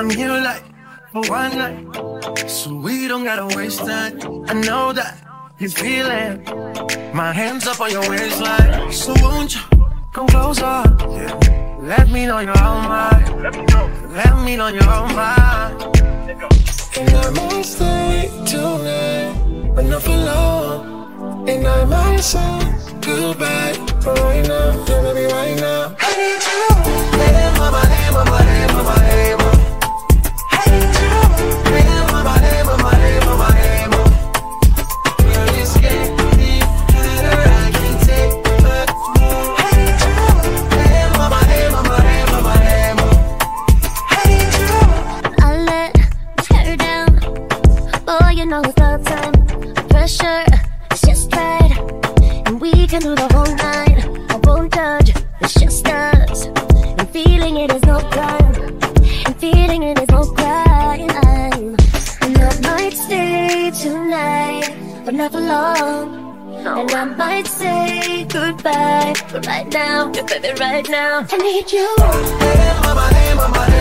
I'm here like for one night, so we don't gotta waste time. I know that you feel it. My hands up on your waistline, so won't you come closer? Yeah. Let me know you're on mine. Let me know you're on mine. And I might stay tonight, but not for long. And I might say goodbye, but right now, yeah, baby, right now. I need you. Hey, mama, hey, mama, hey, mama, hey, mama. I need you. Hey, mama, hey, mama, hey, mama, hey, mama. Girl, you scared me better, I can't take back more. I need you. Hey, mama, hey, mama, hey, mama, hey, mama. I need you. I let tear down. Boy, you know it's love time. Pressure, it's just right. And we can do the whole night. I won't judge, it's just us. And feeling it is no crime. And feeling it is no crime. And I might stay tonight, but not for long. No. And I might say goodbye, but right now, yeah, baby, right now, I need you. Hey, mama, hey, mama, hey.